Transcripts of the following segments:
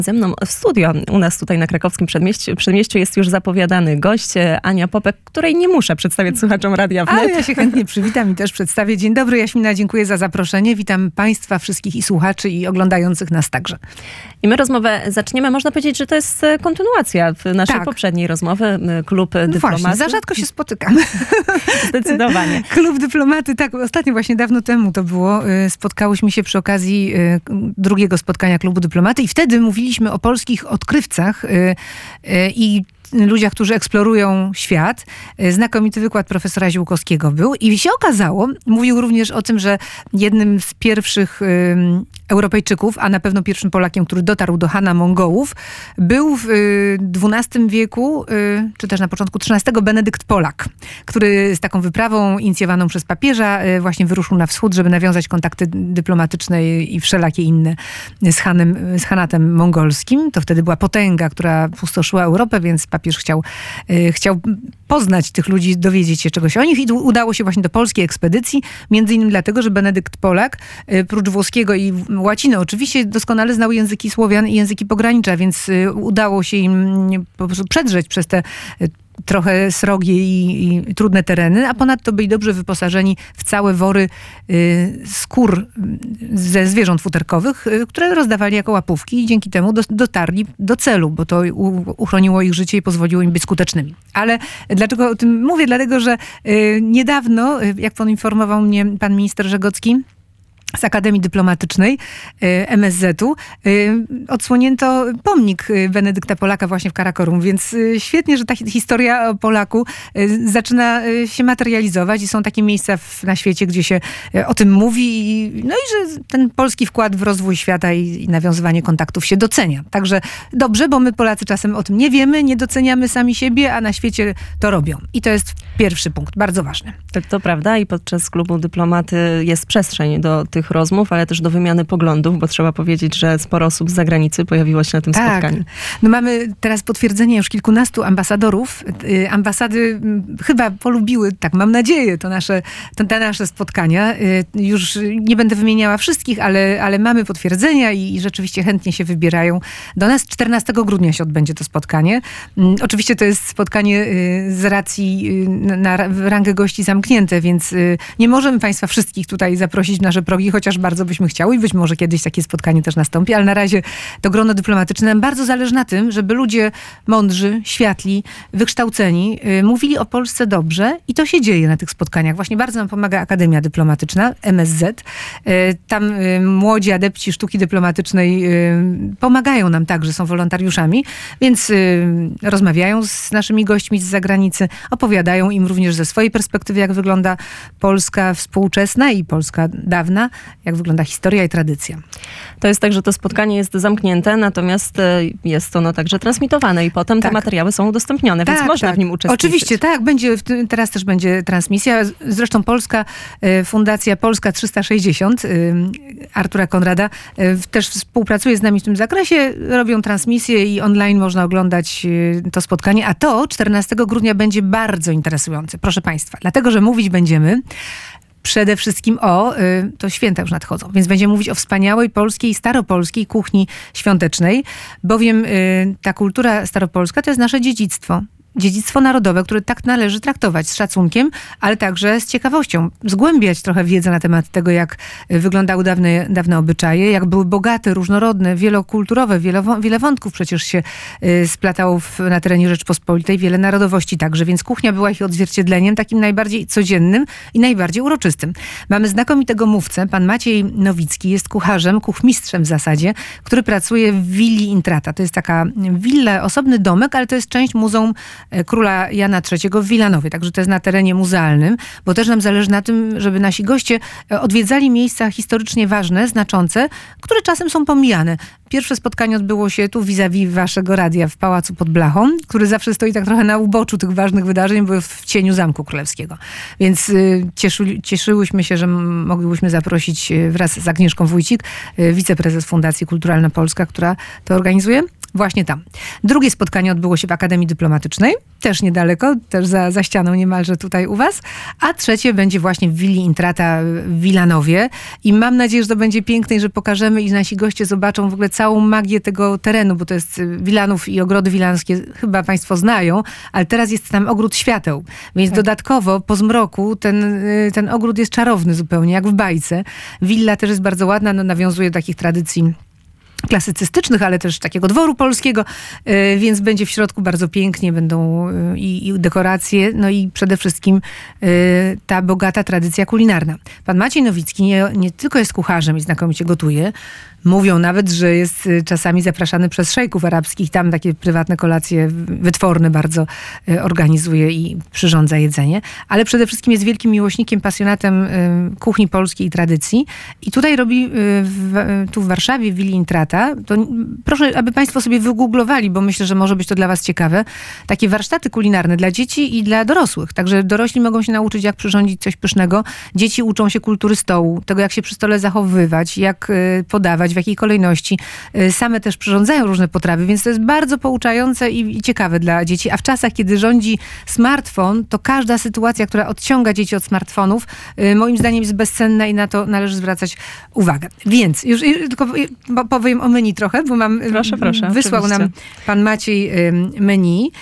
Ze mną w studio, u nas tutaj na krakowskim przedmieściu jest już zapowiadany gość, Ania Popek, której nie muszę przedstawiać słuchaczom Radia Wnet. Ale ja się chętnie przywitam i też przedstawię. Dzień dobry, Jaśmina, dziękuję za zaproszenie. Witam Państwa wszystkich i słuchaczy i oglądających nas także. I my rozmowę zaczniemy. Można powiedzieć, że to jest kontynuacja naszej poprzedniej rozmowy. Klub Dyplomaty. Właśnie, za rzadko się spotykamy. Zdecydowanie. Klub Dyplomaty, tak, ostatnio właśnie dawno temu to było. Spotkałyśmy się przy okazji drugiego spotkania Klubu Dyplomaty i wtedy mówiliśmy o polskich odkrywcach i ludziach, którzy eksplorują świat. Znakomity wykład profesora Ziółkowskiego był i się okazało, mówił również o tym, że jednym z pierwszych Europejczyków, a na pewno pierwszym Polakiem, który dotarł do Hana Mongołów, był w XII wieku, czy też na początku XIII, Benedykt Polak, który z taką wyprawą inicjowaną przez papieża właśnie wyruszył na wschód, żeby nawiązać kontakty dyplomatyczne i wszelakie inne z Hanatem mongolskim. To wtedy była potęga, która pustoszyła Europę, więc papież chciał poznać tych ludzi, dowiedzieć się czegoś o nich i udało się właśnie do polskiej ekspedycji, między innymi dlatego, że Benedykt Polak, prócz włoskiego i łaciny oczywiście, doskonale znał języki Słowian i języki pogranicza, więc udało się im po prostu przedrzeć przez te trochę srogie i trudne tereny, a ponadto byli dobrze wyposażeni w całe wory skór ze zwierząt futerkowych, które rozdawali jako łapówki i dzięki temu dotarli do celu, bo to uchroniło ich życie i pozwoliło im być skutecznymi. Ale dlaczego o tym mówię? Dlatego, że niedawno, jak poinformował mnie pan minister Żegocki, z Akademii Dyplomatycznej MSZ-u odsłonięto pomnik Benedykta Polaka właśnie w Karakorum, więc świetnie, że ta historia o Polaku zaczyna się materializować i są takie miejsca na świecie, gdzie się o tym mówi no i że ten polski wkład w rozwój świata i nawiązywanie kontaktów się docenia. Także dobrze, bo my Polacy czasem o tym nie wiemy, nie doceniamy sami siebie, a na świecie to robią. I to jest pierwszy punkt, bardzo ważny. To prawda i podczas Klubu Dyplomaty jest przestrzeń do tych rozmów, ale też do wymiany poglądów, bo trzeba powiedzieć, że sporo osób z zagranicy pojawiło się na tym spotkaniu. No mamy teraz potwierdzenie już kilkunastu ambasadorów. Ambasady chyba polubiły, tak mam nadzieję, te nasze spotkania. Już nie będę wymieniała wszystkich, ale mamy potwierdzenia i rzeczywiście chętnie się wybierają do nas. 14 grudnia się odbędzie to spotkanie. Oczywiście to jest spotkanie z racji na rangę gości zamknięte, więc nie możemy Państwa wszystkich tutaj zaprosić w nasze progi, chociaż bardzo byśmy chciały i być może kiedyś takie spotkanie też nastąpi, ale na razie to grono dyplomatyczne nam bardzo zależy na tym, żeby ludzie mądrzy, światli, wykształceni mówili o Polsce dobrze i to się dzieje na tych spotkaniach. Właśnie bardzo nam pomaga Akademia Dyplomatyczna, MSZ. Tam młodzi adepci sztuki dyplomatycznej pomagają nam także, są wolontariuszami, więc rozmawiają z naszymi gośćmi z zagranicy, opowiadają im również ze swojej perspektywy, jak wygląda Polska współczesna i Polska dawna, jak wygląda historia i tradycja. To jest tak, że to spotkanie jest zamknięte, natomiast jest ono także transmitowane i potem te materiały są udostępnione, więc można w nim uczestniczyć. Oczywiście, tak. Teraz też będzie transmisja. Zresztą Fundacja Polska 360 Artura Konrada też współpracuje z nami w tym zakresie. Robią transmisję i online można oglądać to spotkanie, a to 14 grudnia będzie bardzo interesujące, proszę Państwa. Dlatego, że mówić będziemy przede wszystkim to święta już nadchodzą, więc będziemy mówić o wspaniałej polskiej, staropolskiej kuchni świątecznej, bowiem ta kultura staropolska to jest nasze dziedzictwo. Dziedzictwo narodowe, które tak należy traktować z szacunkiem, ale także z ciekawością. Zgłębiać trochę wiedzę na temat tego, jak wyglądały dawne obyczaje, jak były bogate, różnorodne, wielokulturowe, wiele wątków przecież się splatało na terenie Rzeczpospolitej, wiele narodowości także, więc kuchnia była ich odzwierciedleniem takim najbardziej codziennym i najbardziej uroczystym. Mamy znakomitego mówcę, pan Maciej Nowicki, jest kucharzem, kuchmistrzem w zasadzie, który pracuje w willi Intrata. To jest taka willa, osobny domek, ale to jest część Muzeum Króla Jana III w Wilanowie. Także to jest na terenie muzealnym, bo też nam zależy na tym, żeby nasi goście odwiedzali miejsca historycznie ważne, znaczące, które czasem są pomijane. Pierwsze spotkanie odbyło się tu vis-a-vis waszego radia w Pałacu pod Blachą, który zawsze stoi tak trochę na uboczu tych ważnych wydarzeń, bo w cieniu Zamku Królewskiego. Więc cieszyłyśmy się, że moglibyśmy zaprosić wraz z Agnieszką Wójcik, wiceprezes Fundacji Kulturalna Polska, która to organizuje. właśnie tam. Drugie spotkanie odbyło się w Akademii Dyplomatycznej, też niedaleko, też za ścianą niemalże tutaj u was. A trzecie będzie właśnie w Willi Intrata w Wilanowie. I mam nadzieję, że to będzie piękne i że pokażemy i nasi goście zobaczą w ogóle całą magię tego terenu, bo to jest Wilanów i ogrody wilanskie, chyba państwo znają, ale teraz jest tam ogród świateł. Więc dodatkowo po zmroku ten ogród jest czarowny zupełnie, jak w bajce. Willa też jest bardzo ładna, nawiązuje do takich tradycji klasycystycznych, ale też takiego dworu polskiego, więc będzie w środku bardzo pięknie, będą i dekoracje, no i przede wszystkim ta bogata tradycja kulinarna. Pan Maciej Nowicki nie tylko jest kucharzem i znakomicie gotuje, mówią nawet, że jest czasami zapraszany przez szejków arabskich, tam takie prywatne kolacje wytworne bardzo organizuje i przyrządza jedzenie, ale przede wszystkim jest wielkim miłośnikiem, pasjonatem kuchni polskiej i tradycji. I tutaj robi tu w Warszawie, w Willi Intrata, to proszę, aby państwo sobie wygooglowali, bo myślę, że może być to dla was ciekawe, takie warsztaty kulinarne dla dzieci i dla dorosłych. Także dorośli mogą się nauczyć, jak przyrządzić coś pysznego. Dzieci uczą się kultury stołu, tego, jak się przy stole zachowywać, jak podawać, w jakiej kolejności. Same też przyrządzają różne potrawy, więc to jest bardzo pouczające i ciekawe dla dzieci. A w czasach, kiedy rządzi smartfon, to każda sytuacja, która odciąga dzieci od smartfonów, moim zdaniem jest bezcenna i na to należy zwracać uwagę. Więc już tylko powiem o menu trochę, bo mam... Proszę, wysłał oczywiście. nam pan Maciej menu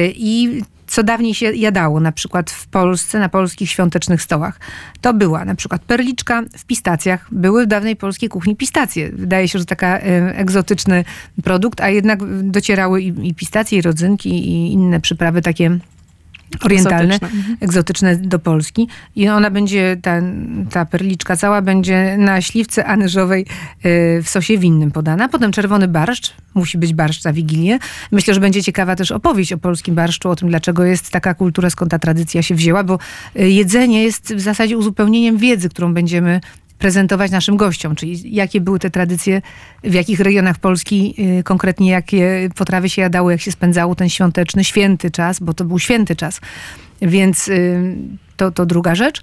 i co dawniej się jadało, na przykład w Polsce, na polskich świątecznych stołach. To była na przykład perliczka w pistacjach. Były w dawnej polskiej kuchni pistacje. Wydaje się, że taka egzotyczny produkt, a jednak docierały i pistacje, i rodzynki, i inne przyprawy takie orientalne, egzotyczne do Polski. I ona będzie, ta perliczka cała będzie na śliwce anyżowej w sosie winnym podana. Potem czerwony barszcz. Musi być barszcz za Wigilię. Myślę, że będzie ciekawa też opowieść o polskim barszczu, o tym, dlaczego jest taka kultura, skąd ta tradycja się wzięła, bo jedzenie jest w zasadzie uzupełnieniem wiedzy, którą będziemy prezentować naszym gościom, czyli jakie były te tradycje, w jakich regionach Polski konkretnie jakie potrawy się jadało, jak się spędzało ten świąteczny, święty czas, bo to był święty czas. Więc to druga rzecz.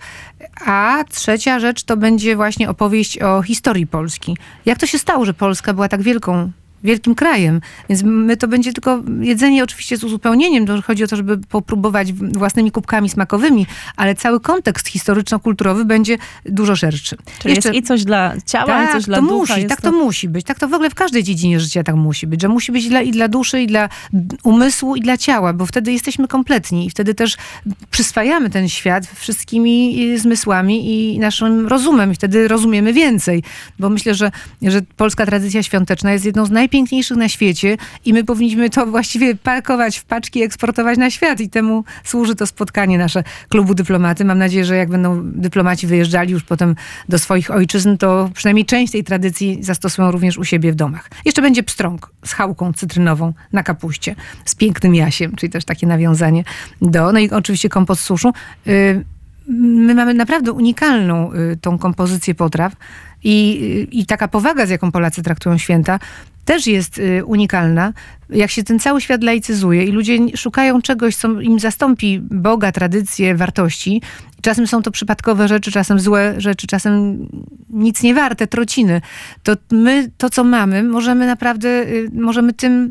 A trzecia rzecz to będzie właśnie opowieść o historii Polski. Jak to się stało, że Polska była tak wielkim krajem. Więc to będzie tylko jedzenie oczywiście z uzupełnieniem. To chodzi o to, żeby popróbować własnymi kubkami smakowymi, ale cały kontekst historyczno-kulturowy będzie dużo szerszy. Czyli jest i coś dla ciała, i coś dla ducha. To musi być. Tak to w ogóle w każdej dziedzinie życia tak musi być. Że musi być i dla duszy, i dla umysłu, i dla ciała, bo wtedy jesteśmy kompletni i wtedy też przyswajamy ten świat wszystkimi zmysłami i naszym rozumem. I wtedy rozumiemy więcej. Bo myślę, że polska tradycja świąteczna jest jedną z najpiękniejszych na świecie i my powinniśmy to właściwie pakować w paczki i eksportować na świat i temu służy to spotkanie nasze Klubu Dyplomaty. Mam nadzieję, że jak będą dyplomaci wyjeżdżali już potem do swoich ojczyzn, to przynajmniej część tej tradycji zastosują również u siebie w domach. Jeszcze będzie pstrąg z chałką cytrynową na kapuście, z pięknym jasiem, czyli też takie nawiązanie no i oczywiście kompot z suszu. My mamy naprawdę unikalną tą kompozycję potraw i taka powaga, z jaką Polacy traktują święta, też jest unikalna. Jak się ten cały świat laicyzuje i ludzie szukają czegoś, co im zastąpi Boga, tradycje, wartości. Czasem są to przypadkowe rzeczy, czasem złe rzeczy, czasem nic nie warte, trociny. To my to, co mamy, możemy tym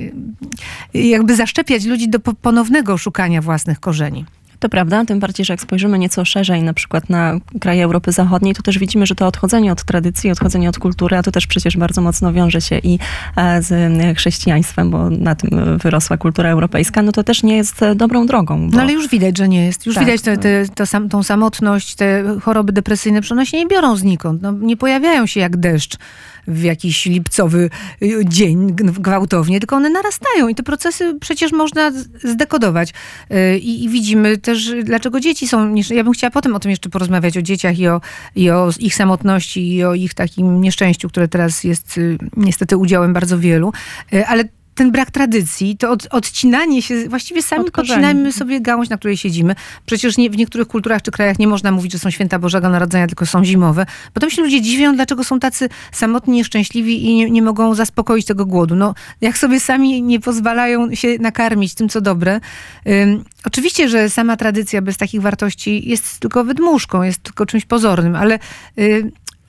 jakby zaszczepiać ludzi do ponownego szukania własnych korzeni. To prawda, tym bardziej, że jak spojrzymy nieco szerzej na przykład na kraje Europy Zachodniej, to też widzimy, że to odchodzenie od tradycji, odchodzenie od kultury, a to też przecież bardzo mocno wiąże się i z chrześcijaństwem, bo na tym wyrosła kultura europejska, no to też nie jest dobrą drogą. Bo... No ale już widać, że nie jest. Już tak, widać tą samotność, te choroby depresyjne, one się nie biorą znikąd. No, nie pojawiają się jak deszcz w jakiś lipcowy dzień gwałtownie, tylko one narastają i te procesy przecież można zdekodować. I widzimy też, dlaczego dzieci są... Ja bym chciała potem o tym jeszcze porozmawiać, o dzieciach i o ich samotności i o ich takim nieszczęściu, które teraz jest niestety udziałem bardzo wielu. Ale ten brak tradycji, to odcinanie się, właściwie sami podcinamy sobie gałąź, na której siedzimy. Przecież w niektórych kulturach czy krajach nie można mówić, że są święta Bożego Narodzenia, tylko są zimowe. Potem się ludzie dziwią, dlaczego są tacy samotni, nieszczęśliwi i nie mogą zaspokoić tego głodu. No, jak sobie sami nie pozwalają się nakarmić tym, co dobre. Oczywiście, że sama tradycja bez takich wartości jest tylko wydmuszką, jest tylko czymś pozornym, ale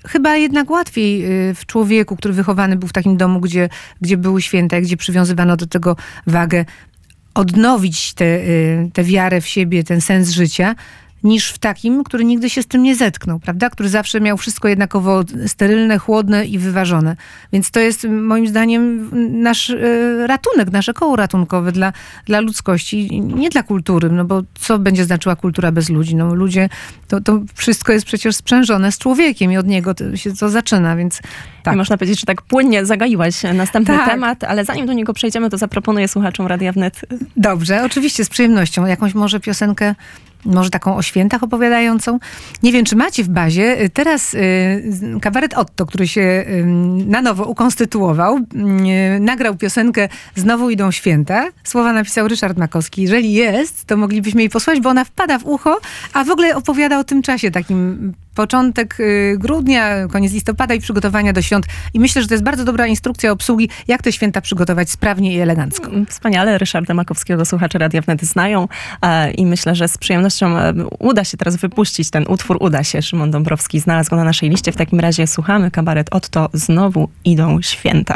chyba jednak łatwiej w człowieku, który wychowany był w takim domu, gdzie były święta, gdzie przywiązywano do tego wagę, odnowić tę wiarę w siebie, ten sens życia, niż w takim, który nigdy się z tym nie zetknął, prawda? Który zawsze miał wszystko jednakowo sterylne, chłodne i wyważone. Więc to jest moim zdaniem nasz ratunek, nasze koło ratunkowe dla ludzkości, nie dla kultury, no bo co będzie znaczyła kultura bez ludzi? No ludzie, to wszystko jest przecież sprzężone z człowiekiem i od niego się to zaczyna, więc tak. I można powiedzieć, że tak płynnie zaga'iłaś następny temat, ale zanim do niego przejdziemy, to zaproponuję słuchaczom Radia Wnet. Dobrze, oczywiście, z przyjemnością. Jakąś może piosenkę, może taką o świętach opowiadającą. Nie wiem, czy macie w bazie. Teraz kabaret Otto, który się na nowo ukonstytuował, nagrał piosenkę Znowu idą święta. Słowa napisał Ryszard Makowski. Jeżeli jest, to moglibyśmy jej posłać, bo ona wpada w ucho, a w ogóle opowiada o tym czasie takim początek grudnia, koniec listopada i przygotowania do świąt. I myślę, że to jest bardzo dobra instrukcja obsługi, jak te święta przygotować sprawnie i elegancko. Wspaniale. Ryszarda Makowskiego słuchacze Radia Wnet znają i myślę, że z przyjemnością uda się teraz wypuścić ten utwór. Uda się. Szymon Dąbrowski znalazł go na naszej liście. W takim razie słuchamy kabaret Otto. Znowu idą święta.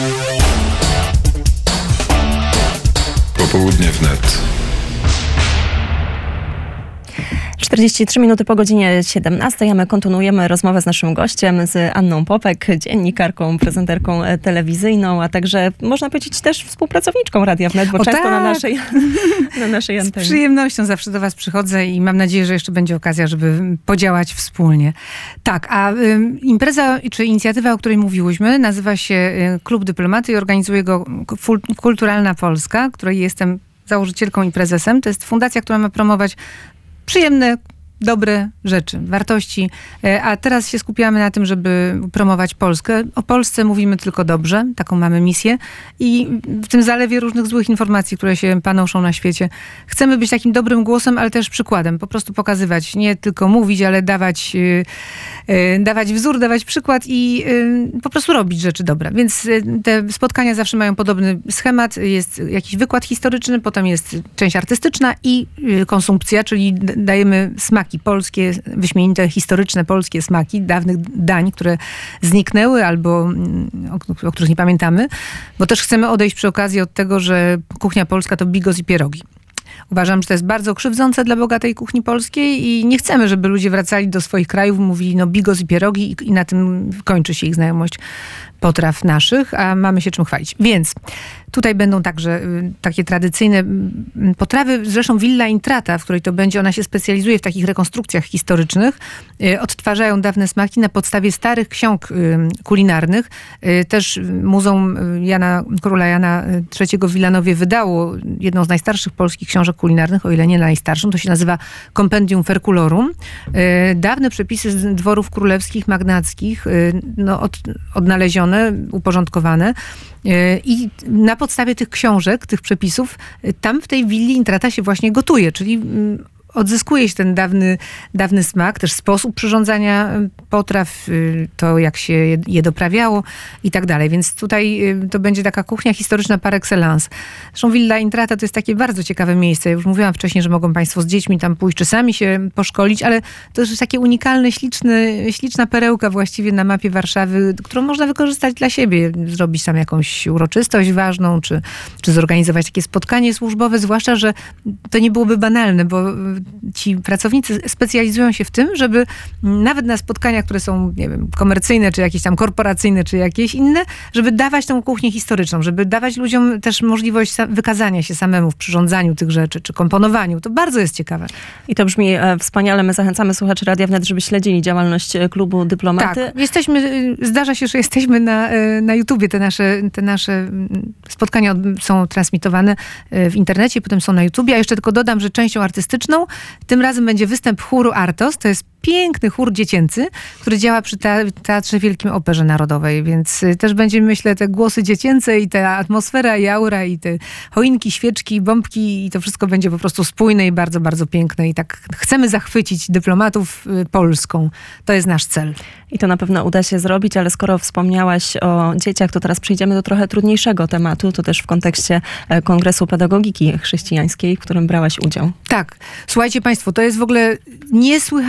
Popołudnie Wnet. 43 minuty po godzinie 17, a my kontynuujemy rozmowę z naszym gościem, z Anną Popek, dziennikarką, prezenterką telewizyjną, a także można powiedzieć też współpracowniczką Radia Wnet, bo często tak. na naszej antenie. Z przyjemnością zawsze do was przychodzę i mam nadzieję, że jeszcze będzie okazja, żeby podziałać wspólnie. Tak, a impreza czy inicjatywa, o której mówiłyśmy, nazywa się Klub Dyplomaty i organizuje go Kulturalna Polska, której jestem założycielką i prezesem. To jest fundacja, która ma promować przyjemne, dobre rzeczy, wartości, a teraz się skupiamy na tym, żeby promować Polskę. O Polsce mówimy tylko dobrze, taką mamy misję i w tym zalewie różnych złych informacji, które się panoszą na świecie. Chcemy być takim dobrym głosem, ale też przykładem, po prostu pokazywać, nie tylko mówić, ale dawać wzór, dawać przykład i po prostu robić rzeczy dobre. Więc te spotkania zawsze mają podobny schemat, jest jakiś wykład historyczny, potem jest część artystyczna i konsumpcja, czyli dajemy smaki polskie, wyśmienite, historyczne polskie smaki dawnych dań, które zniknęły albo o których nie pamiętamy, bo też chcemy odejść przy okazji od tego, że kuchnia polska to bigos i pierogi. Uważam, że to jest bardzo krzywdzące dla bogatej kuchni polskiej i nie chcemy, żeby ludzie wracali do swoich krajów, mówili no bigos i pierogi i na tym kończy się ich znajomość potraw naszych, a mamy się czym chwalić. Więc tutaj będą także takie tradycyjne potrawy. Zresztą Villa Intrata, w której to będzie, ona się specjalizuje w takich rekonstrukcjach historycznych. Odtwarzają dawne smaki na podstawie starych ksiąg kulinarnych. Też Muzeum Króla Jana III w Wilanowie wydało jedną z najstarszych polskich książek kulinarnych, o ile nie najstarszą. To się nazywa Compendium Ferculorum. Dawne przepisy z dworów królewskich, magnackich, odnalezione, uporządkowane. I na podstawie tych książek, tych przepisów, tam w tej willi Intrata się właśnie gotuje, czyli odzyskuje się ten dawny smak, też sposób przyrządzania potraw, to jak się je doprawiało i tak dalej. Więc tutaj to będzie taka kuchnia historyczna par excellence. Zresztą Villa Intrata to jest takie bardzo ciekawe miejsce. Ja już mówiłam wcześniej, że mogą państwo z dziećmi tam pójść, czy sami się poszkolić, ale to jest takie unikalne, śliczna perełka właściwie na mapie Warszawy, którą można wykorzystać dla siebie. Zrobić tam jakąś uroczystość ważną, czy zorganizować takie spotkanie służbowe, zwłaszcza, że to nie byłoby banalne, bo ci pracownicy specjalizują się w tym, żeby nawet na spotkaniach, które są, nie wiem, komercyjne, czy jakieś tam korporacyjne, czy jakieś inne, żeby dawać tą kuchnię historyczną, żeby dawać ludziom też możliwość wykazania się samemu w przyrządzaniu tych rzeczy, czy komponowaniu. To bardzo jest ciekawe. I to brzmi wspaniale. My zachęcamy słuchaczy Radia Wnet, żeby śledzili działalność Klubu Dyplomaty. Tak, zdarza się, że jesteśmy na YouTubie. Te nasze spotkania są transmitowane w internecie, potem są na YouTubie. A jeszcze tylko dodam, że częścią artystyczną tym razem będzie występ chóru Artos. To jest piękny chór dziecięcy, który działa przy Teatrze Wielkim Operze Narodowej, więc też będziemy, myślę, te głosy dziecięce i ta atmosfera i aura i te choinki, świeczki, bombki i to wszystko będzie po prostu spójne i bardzo, bardzo piękne i tak chcemy zachwycić dyplomatów Polską. To jest nasz cel. I to na pewno uda się zrobić, ale skoro wspomniałaś o dzieciach, to teraz przejdziemy do trochę trudniejszego tematu, to też w kontekście Kongresu Pedagogiki Chrześcijańskiej, w którym brałaś udział. Tak. Słuchajcie państwo, to jest w ogóle niesłychanie ważny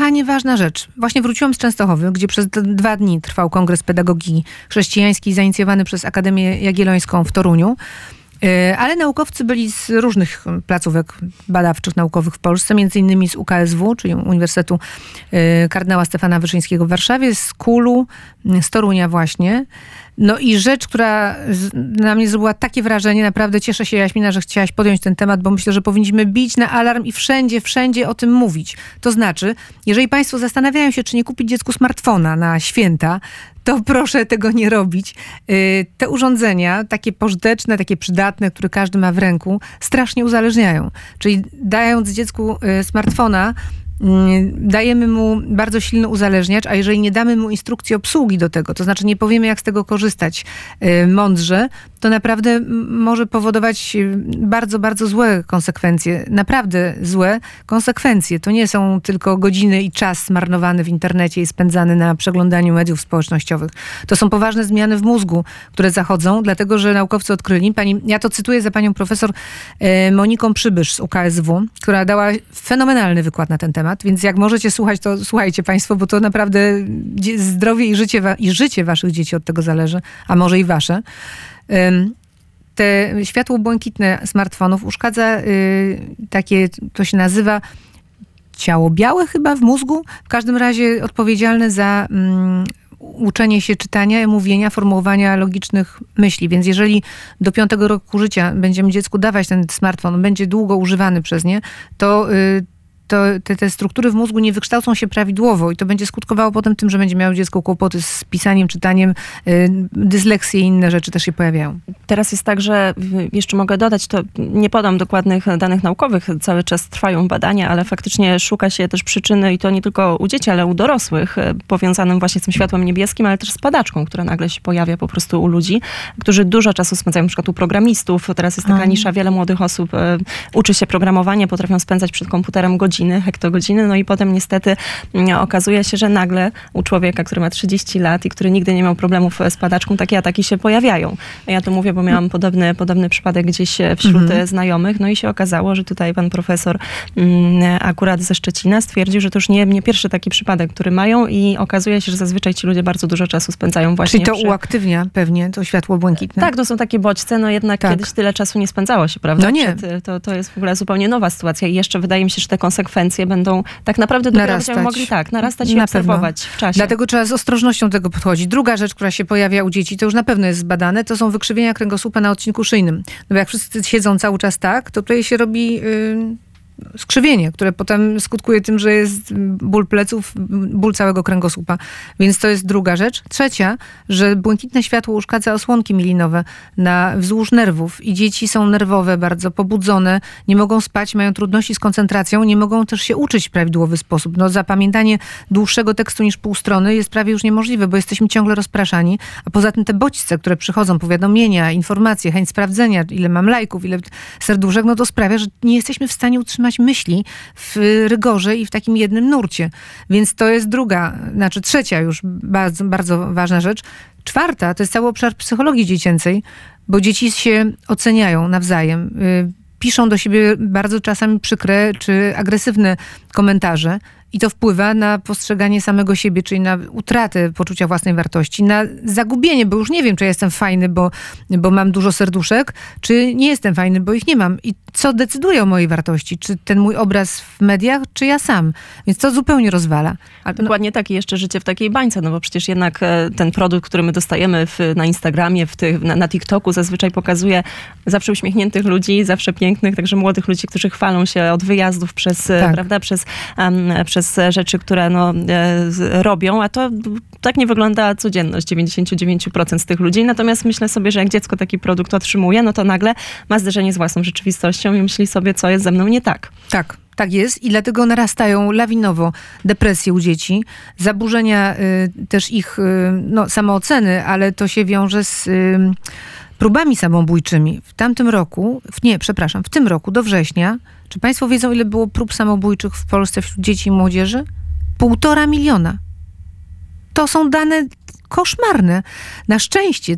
ważna rzecz. Właśnie wróciłam z Częstochowy, gdzie przez 2 dni trwał Kongres Pedagogiki Chrześcijańskiej zainicjowany przez Akademię Jagiellońską w Toruniu. Ale naukowcy byli z różnych placówek badawczych, naukowych w Polsce, między innymi z UKSW, czyli Uniwersytetu Kardynała Stefana Wyszyńskiego w Warszawie, z KUL-u, z Torunia właśnie. No i rzecz, która na mnie zrobiła takie wrażenie, naprawdę cieszę się, Jaśmina, że chciałaś podjąć ten temat, bo myślę, że powinniśmy bić na alarm i wszędzie o tym mówić. To znaczy, jeżeli państwo zastanawiają się, czy nie kupić dziecku smartfona na święta, to proszę tego nie robić. Te urządzenia, takie pożyteczne, takie przydatne, które każdy ma w ręku, strasznie uzależniają. Czyli dając dziecku smartfona, dajemy mu bardzo silny uzależniacz, a jeżeli nie damy mu instrukcji obsługi do tego, to znaczy nie powiemy, jak z tego korzystać mądrze, to naprawdę może powodować bardzo, bardzo złe konsekwencje. Naprawdę złe konsekwencje. To nie są tylko godziny i czas zmarnowany w internecie i spędzany na przeglądaniu mediów społecznościowych. To są poważne zmiany w mózgu, które zachodzą, dlatego, że naukowcy odkryli, ja to cytuję za panią profesor Moniką Przybysz z UKSW, która dała fenomenalny wykład na ten temat, więc jak możecie słuchać, to słuchajcie państwo, bo to naprawdę zdrowie i życie waszych dzieci od tego zależy, a może i wasze. Te światło błękitne smartfonów uszkadza takie, to się nazywa ciało białe chyba w mózgu, w każdym razie odpowiedzialne za uczenie się czytania, mówienia, formułowania logicznych myśli. Więc jeżeli do 5 roku życia będziemy dziecku dawać ten smartfon, on będzie długo używany przez nie, to te struktury w mózgu nie wykształcą się prawidłowo i to będzie skutkowało potem tym, że będzie miało dziecko kłopoty z pisaniem, czytaniem, dysleksje i inne rzeczy też się pojawiają. Teraz jest tak, że jeszcze mogę dodać, to nie podam dokładnych danych naukowych, cały czas trwają badania, ale faktycznie szuka się też przyczyny i to nie tylko u dzieci, ale u dorosłych, powiązanym właśnie z tym światłem niebieskim, ale też z padaczką, która nagle się pojawia po prostu u ludzi, którzy dużo czasu spędzają, na przykład u programistów. Teraz jest taka nisza, wiele młodych osób uczy się programowania, potrafią spędzać przed komputerem hektogodziny, no i potem niestety okazuje się, że nagle u człowieka, który ma 30 lat i który nigdy nie miał problemów z padaczką, takie ataki się pojawiają. Ja to mówię, bo miałam podobny przypadek gdzieś wśród znajomych, no i się okazało, że tutaj pan profesor akurat ze Szczecina stwierdził, że to już nie pierwszy taki przypadek, który mają i okazuje się, że zazwyczaj ci ludzie bardzo dużo czasu spędzają właśnie. Czyli to uaktywnia pewnie to światło błękitne. Tak, to są takie bodźce, no jednak kiedyś tyle czasu nie spędzało się, prawda? No nie. To jest w ogóle zupełnie nowa sytuacja i jeszcze wydaje mi się, że te konsekwencje będą tak naprawdę dopiero będziemy mogli narastać i obserwować w czasie. Dlatego trzeba z ostrożnością do tego podchodzić. Druga rzecz, która się pojawia u dzieci, to już na pewno jest zbadane, to są wykrzywienia kręgosłupa na odcinku szyjnym. No bo jak wszyscy siedzą cały czas tak, to tutaj się robi skrzywienie, które potem skutkuje tym, że jest ból pleców, ból całego kręgosłupa. Więc to jest druga rzecz. Trzecia, że błękitne światło uszkadza osłonki mielinowe wzdłuż nerwów i dzieci są nerwowe, bardzo pobudzone, nie mogą spać, mają trudności z koncentracją, nie mogą też się uczyć w prawidłowy sposób. No, zapamiętanie dłuższego tekstu niż pół strony jest prawie już niemożliwe, bo jesteśmy ciągle rozpraszani, a poza tym te bodźce, które przychodzą, powiadomienia, informacje, chęć sprawdzenia, ile mam lajków, ile serduszek, no to sprawia, że nie jesteśmy w stanie utrzymać myśli w rygorze i w takim jednym nurcie. Więc to jest trzecia już bardzo, bardzo ważna rzecz. Czwarta to jest cały obszar psychologii dziecięcej, bo dzieci się oceniają nawzajem. Piszą do siebie bardzo czasami przykre czy agresywne komentarze. I to wpływa na postrzeganie samego siebie, czyli na utratę poczucia własnej wartości, na zagubienie, bo już nie wiem, czy ja jestem fajny, bo mam dużo serduszek, czy nie jestem fajny, bo ich nie mam. I co decyduje o mojej wartości? Czy ten mój obraz w mediach, czy ja sam? Więc to zupełnie rozwala. Dokładnie tak. I jeszcze życie w takiej bańce, no bo przecież jednak ten produkt, który my dostajemy na Instagramie, na TikToku zazwyczaj pokazuje zawsze uśmiechniętych ludzi, zawsze pięknych, także młodych ludzi, którzy chwalą się od wyjazdów przez rzeczy, które robią, a to tak nie wygląda codzienność 99% z tych ludzi. Natomiast myślę sobie, że jak dziecko taki produkt otrzymuje, no to nagle ma zderzenie z własną rzeczywistością i myśli sobie, co jest ze mną nie tak. Tak jest i dlatego narastają lawinowo depresje u dzieci, zaburzenia też ich samooceny, ale to się wiąże z próbami samobójczymi. W tym roku do września, czy państwo wiedzą, ile było prób samobójczych w Polsce wśród dzieci i młodzieży? 1,5 miliona. To są dane koszmarne. Na szczęście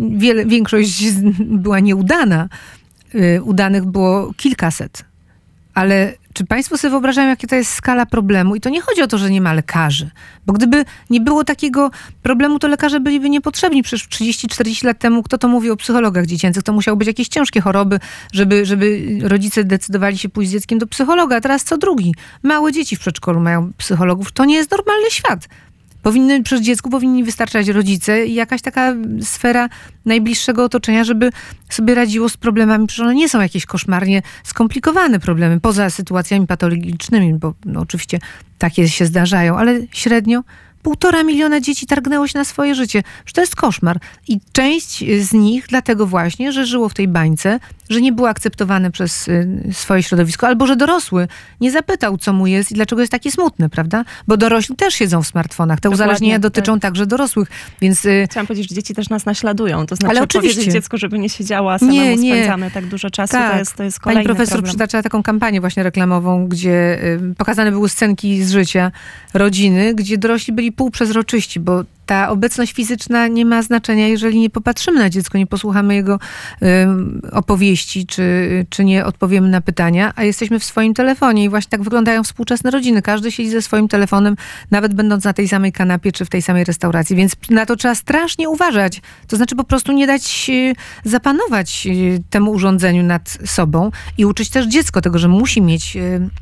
większość była nieudana. Udanych było kilkaset. Ale czy państwo sobie wyobrażają, jaka to jest skala problemu? I to nie chodzi o to, że nie ma lekarzy. Bo gdyby nie było takiego problemu, to lekarze byliby niepotrzebni. Przecież 30-40 lat temu, kto to mówił o psychologach dziecięcych? To musiały być jakieś ciężkie choroby, żeby rodzice decydowali się pójść z dzieckiem do psychologa. A teraz co drugi? Małe dzieci w przedszkolu mają psychologów. To nie jest normalny świat. Przy dziecku powinni wystarczać rodzice i jakaś taka sfera najbliższego otoczenia, żeby sobie radziło z problemami. Przecież one nie są jakieś koszmarnie skomplikowane problemy, poza sytuacjami patologicznymi, bo no, oczywiście takie się zdarzają, ale średnio 1,5 miliona dzieci targnęło się na swoje życie. Przecież to jest koszmar. I część z nich dlatego właśnie, że żyło w tej bańce, że nie było akceptowane przez swoje środowisko, albo że dorosły nie zapytał, co mu jest i dlaczego jest takie smutne, prawda? Bo dorośli też siedzą w smartfonach. Te uzależnienia dotyczą także dorosłych, więc... Chciałam powiedzieć, że dzieci też nas naśladują. To znaczy ale oczywiście. powiedzieć dziecku, żeby nie siedziała, samemu spędzamy tak dużo czasu, tak. to jest kolejny Pani profesor problem. przytaczała taką kampanię właśnie reklamową, gdzie pokazane były scenki z życia rodziny, gdzie dorośli byli półprzezroczyści, bo ta obecność fizyczna nie ma znaczenia, jeżeli nie popatrzymy na dziecko, nie posłuchamy jego opowieści, czy nie odpowiemy na pytania, a jesteśmy w swoim telefonie i właśnie tak wyglądają współczesne rodziny. Każdy siedzi ze swoim telefonem, nawet będąc na tej samej kanapie, czy w tej samej restauracji, więc na to trzeba strasznie uważać. To znaczy po prostu nie dać zapanować temu urządzeniu nad sobą i uczyć też dziecko tego, że musi mieć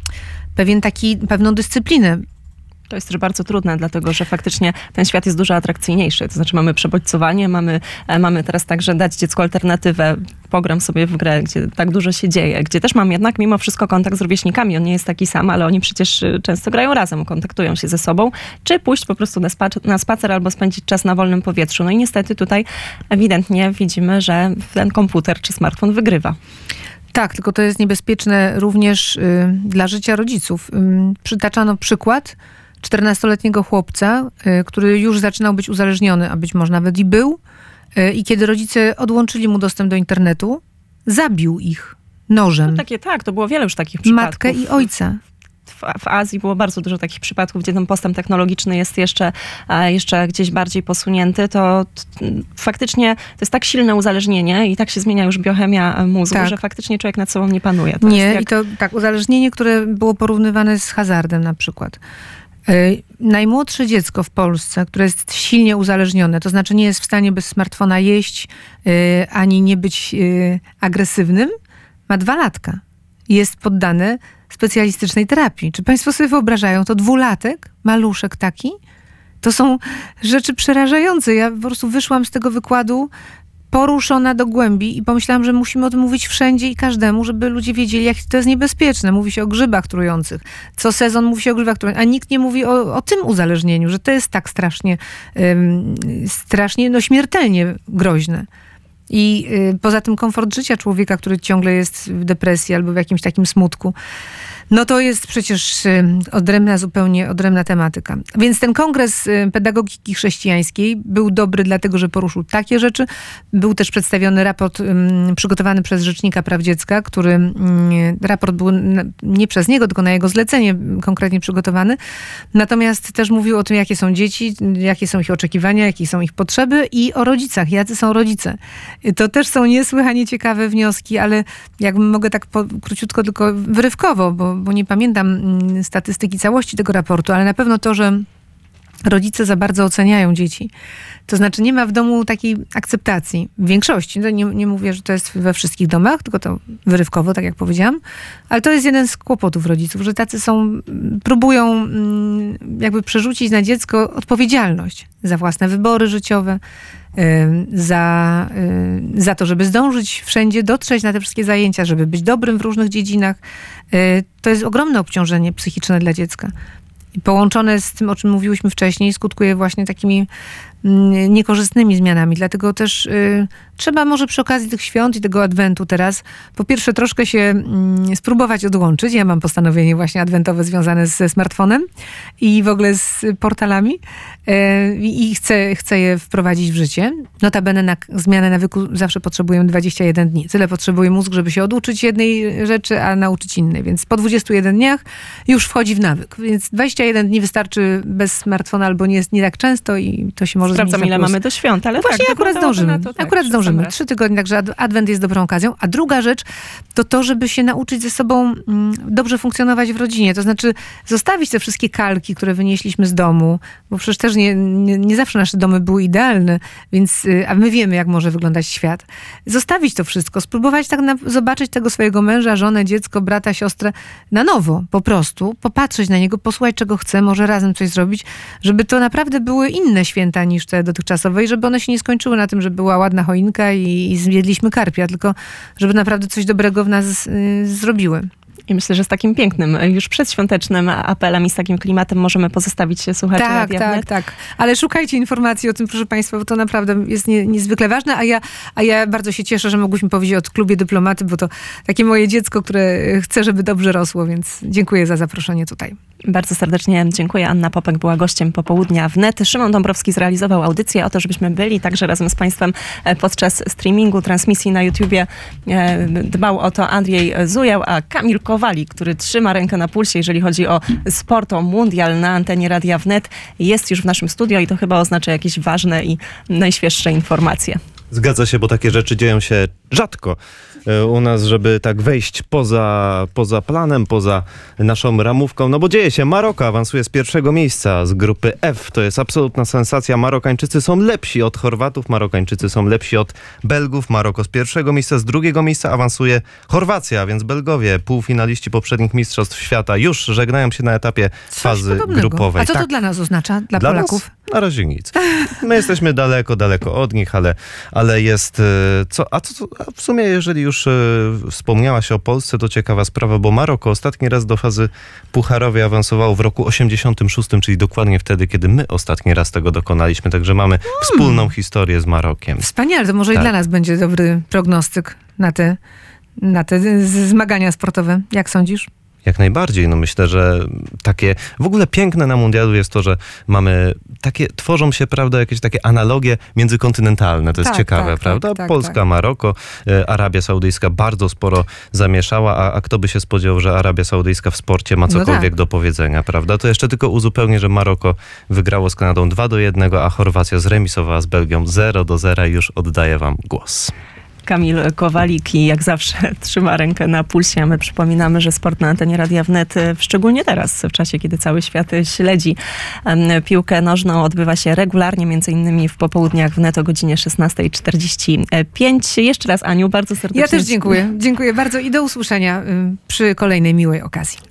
pewną dyscyplinę. To jest też bardzo trudne, dlatego że faktycznie ten świat jest dużo atrakcyjniejszy. To znaczy mamy przebodźcowanie, mamy teraz także dać dziecku alternatywę, pogram sobie w grę, gdzie tak dużo się dzieje, gdzie też mam jednak mimo wszystko kontakt z rówieśnikami. On nie jest taki sam, ale oni przecież często grają razem, kontaktują się ze sobą, czy pójść po prostu na spacer albo spędzić czas na wolnym powietrzu. No i niestety tutaj ewidentnie widzimy, że ten komputer czy smartfon wygrywa. Tak, tylko to jest niebezpieczne również dla życia rodziców. Przytaczano przykład 14-letniego chłopca, który już zaczynał być uzależniony, a być może nawet i był. I kiedy rodzice odłączyli mu dostęp do internetu, zabił ich nożem. No to było wiele już takich przypadków. Matkę i ojca. W Azji było bardzo dużo takich przypadków, gdzie ten postęp technologiczny jest jeszcze gdzieś bardziej posunięty, to faktycznie to jest tak silne uzależnienie i tak się zmienia już biochemia mózgu, że faktycznie człowiek nad sobą nie panuje. I to tak, uzależnienie, które było porównywane z hazardem na przykład. Najmłodsze dziecko w Polsce, które jest silnie uzależnione, to znaczy nie jest w stanie bez smartfona jeść, ani nie być agresywnym, ma 2 latka. Jest poddane specjalistycznej terapii. Czy państwo sobie wyobrażają, to 2-latek, maluszek taki? To są rzeczy przerażające. Ja po prostu wyszłam z tego wykładu poruszona do głębi i pomyślałam, że musimy o tym mówić wszędzie i każdemu, żeby ludzie wiedzieli, jak to jest niebezpieczne. Mówi się o grzybach trujących. Co sezon mówi się o grzybach trujących, a nikt nie mówi o tym uzależnieniu, że to jest tak strasznie, śmiertelnie groźne. I poza tym komfort życia człowieka, który ciągle jest w depresji albo w jakimś takim smutku, no to jest przecież zupełnie odrębna tematyka. Więc ten kongres pedagogiki chrześcijańskiej był dobry dlatego, że poruszył takie rzeczy. Był też przedstawiony raport przygotowany przez Rzecznika Praw Dziecka, raport był nie przez niego, tylko na jego zlecenie konkretnie przygotowany. Natomiast też mówił o tym, jakie są dzieci, jakie są ich oczekiwania, jakie są ich potrzeby i o rodzicach, jacy są rodzice. To też są niesłychanie ciekawe wnioski, ale jakbym mogę tak króciutko, tylko wyrywkowo, bo nie pamiętam statystyki całości tego raportu, ale na pewno to, że rodzice za bardzo oceniają dzieci. To znaczy nie ma w domu takiej akceptacji. W większości. Nie mówię, że to jest we wszystkich domach, tylko to wyrywkowo, tak jak powiedziałam. Ale to jest jeden z kłopotów rodziców, że tacy próbują jakby przerzucić na dziecko odpowiedzialność za własne wybory życiowe, za to, żeby zdążyć wszędzie, dotrzeć na te wszystkie zajęcia, żeby być dobrym w różnych dziedzinach. To jest ogromne obciążenie psychiczne dla dziecka. I połączone z tym, o czym mówiłyśmy wcześniej, skutkuje właśnie takimi niekorzystnymi zmianami. Dlatego też trzeba może przy okazji tych świąt i tego adwentu teraz, po pierwsze troszkę się spróbować odłączyć. Ja mam postanowienie właśnie adwentowe związane ze smartfonem i w ogóle z portalami i chcę je wprowadzić w życie. Notabene na zmianę nawyku zawsze potrzebuję 21 dni. Tyle potrzebuje mózg, żeby się oduczyć jednej rzeczy, a nauczyć innej. Więc po 21 dniach już wchodzi w nawyk. Więc 21 dni wystarczy bez smartfona albo nie tak często i to się może może Sprawdzam, zmienić ile na plus. mamy do świąt, ale Właśnie tak, akurat wyglądałoby zdążymy. na to, tak, Akurat przez zdążymy. sam raz. 3 tygodnie, także adwent jest dobrą okazją. A druga rzecz to, żeby się nauczyć ze sobą dobrze funkcjonować w rodzinie. To znaczy zostawić te wszystkie kalki, które wynieśliśmy z domu, bo przecież też nie zawsze nasze domy były idealne, więc, a my wiemy, jak może wyglądać świat. Zostawić to wszystko, spróbować tak zobaczyć tego swojego męża, żonę, dziecko, brata, siostrę na nowo, po prostu. Popatrzeć na niego, posłuchać, czego chce, może razem coś zrobić, żeby to naprawdę były inne święta niż te dotychczasowe i żeby one się nie skończyły na tym, że była ładna choinka i zjedliśmy karpia, tylko żeby naprawdę coś dobrego w nas zrobiły. I myślę, że z takim pięknym, już przedświątecznym apelem i z takim klimatem możemy pozostawić się słuchaczy Radia Wnet. Tak. Ale szukajcie informacji o tym, proszę Państwa, bo to naprawdę jest niezwykle ważne, a ja bardzo się cieszę, że mogłyśmy powiedzieć o klubie Dyplomaty, bo to takie moje dziecko, które chce, żeby dobrze rosło, więc dziękuję za zaproszenie tutaj. Bardzo serdecznie dziękuję. Anna Popek była gościem Popołudnia Wnet. Szymon Dąbrowski zrealizował audycję o to, żebyśmy byli także razem z Państwem podczas streamingu, transmisji na YouTubie. Dbał o to Andrzej Zujał, a Kamil Kowalik, który trzyma rękę na pulsie, jeżeli chodzi o sport, o mundial na antenie Radia Wnet, jest już w naszym studio i to chyba oznacza jakieś ważne i najświeższe informacje. Zgadza się, bo takie rzeczy dzieją się rzadko u nas, żeby tak wejść poza planem, poza naszą ramówką. No bo dzieje się. Maroko awansuje z pierwszego miejsca z grupy F. To jest absolutna sensacja. Marokańczycy są lepsi od Chorwatów, Marokańczycy są lepsi od Belgów. Maroko z pierwszego miejsca, z drugiego miejsca awansuje Chorwacja, więc Belgowie, półfinaliści poprzednich Mistrzostw Świata, już żegnają się na etapie fazy grupowej. A co to dla nas oznacza, dla Polaków? Nas? Na razie nic. My jesteśmy daleko od nich, ale jest... A w sumie, jeżeli już wspomniałaś o Polsce, to ciekawa sprawa, bo Maroko ostatni raz do fazy pucharowej awansowało w roku 86, czyli dokładnie wtedy, kiedy my ostatni raz tego dokonaliśmy. Także mamy wspólną historię z Marokiem. Wspaniale, to może i dla nas będzie dobry prognostyk na te zmagania sportowe. Jak sądzisz? Jak najbardziej. No myślę, że takie... W ogóle piękne na mundialu jest to, że mamy takie... Tworzą się, prawda, jakieś takie analogie międzykontynentalne. To jest ciekawe, prawda? Polska, Maroko, Arabia Saudyjska bardzo sporo zamieszała, a kto by się spodziewał, że Arabia Saudyjska w sporcie ma cokolwiek do powiedzenia, prawda? To jeszcze tylko uzupełnię, że Maroko wygrało z Kanadą 2-1, a Chorwacja zremisowała z Belgią 0-0 i już oddaję wam głos. Kamil Kowalik i jak zawsze trzyma rękę na pulsie. My przypominamy, że sport na antenie Radia Wnet, szczególnie teraz, w czasie, kiedy cały świat śledzi piłkę nożną, odbywa się regularnie, między innymi w popołudniach Wnet o godzinie 16:45. Jeszcze raz, Aniu, bardzo serdecznie. Ja też dziękuję. Dziękuję bardzo i do usłyszenia przy kolejnej miłej okazji.